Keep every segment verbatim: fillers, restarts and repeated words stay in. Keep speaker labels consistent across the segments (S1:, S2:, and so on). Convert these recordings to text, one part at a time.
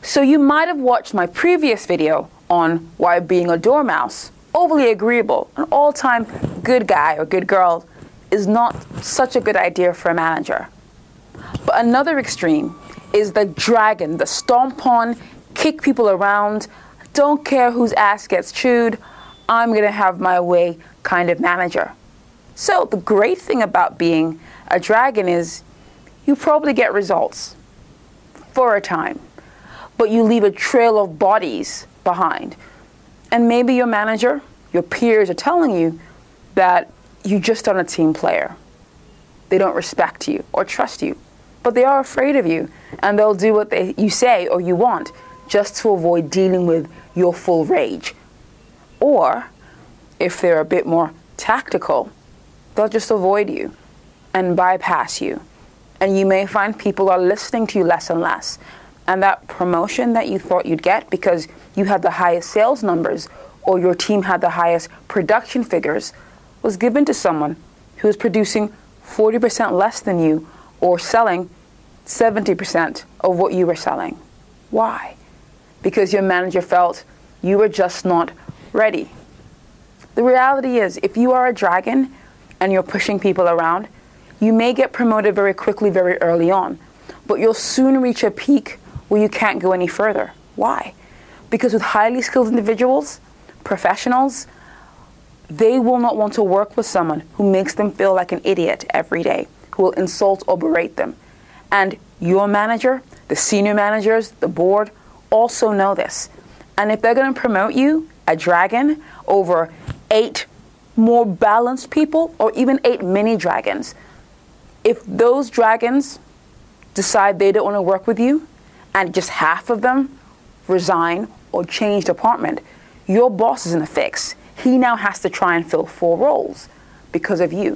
S1: So you might have watched my previous video on why being a dormouse, overly agreeable, an all-time good guy or good girl, is not such a good idea for a manager. But another extreme is the dragon, the stomp on, kick people around, don't care whose ass gets chewed, I'm gonna have my way kind of manager. So the great thing about being a dragon is you probably get results for a time, but you leave a trail of bodies behind. And maybe your manager, your peers are telling you that you just aren't a team player. They don't respect you or trust you, but they are afraid of you, and they'll do what they, you say or you want just to avoid dealing with your full rage. Or, if they're a bit more tactical, they'll just avoid you and bypass you. And you may find people are listening to you less and less. And that promotion that you thought you'd get because you had the highest sales numbers or your team had the highest production figures was given to someone who was producing forty percent less than you or selling seventy percent of what you were selling. Why? Because your manager felt you were just not ready. The reality is, if you are a dragon and you're pushing people around, you may get promoted very quickly, very early on, but you'll soon reach a peak where you can't go any further. Why? Because with highly skilled individuals, professionals, they will not want to work with someone who makes them feel like an idiot every day, who will insult or berate them. And your manager, the senior managers, the board, also know this. And if they're going to promote you, a dragon, over eight more balanced people, or even eight mini dragons, if those dragons decide they don't want to work with you, and just half of them resign or change department, your boss is in a fix. He now has to try and fill four roles because of you.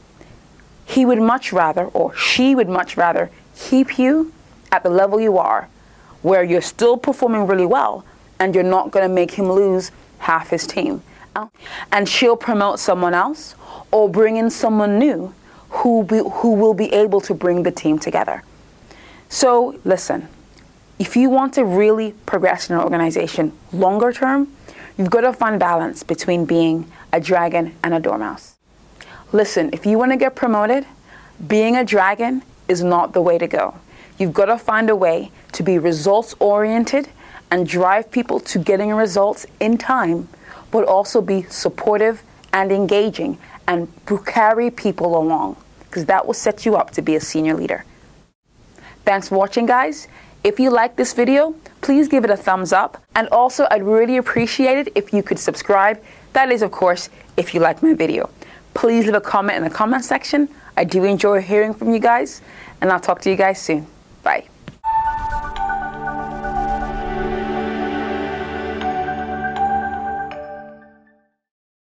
S1: He would much rather, or she would much rather, keep you at the level you are, where you're still performing really well, and you're not going to make him lose half his team. And she'll promote someone else, or bring in someone new who, be, who will be able to bring the team together. So listen, if you want to really progress in an organization longer term, you've got to find balance between being a dragon and a dormouse. Listen, if you want to get promoted, being a dragon is not the way to go. You've got to find a way to be results-oriented and drive people to getting results in time, but also be supportive and engaging and carry people along, because that will set you up to be a senior leader. Thanks for watching, guys. If you like this video, please give it a thumbs up. And also, I'd really appreciate it if you could subscribe. That is, of course, if you like my video. Please leave a comment in the comment section. I do enjoy hearing from you guys, and I'll talk to you guys soon.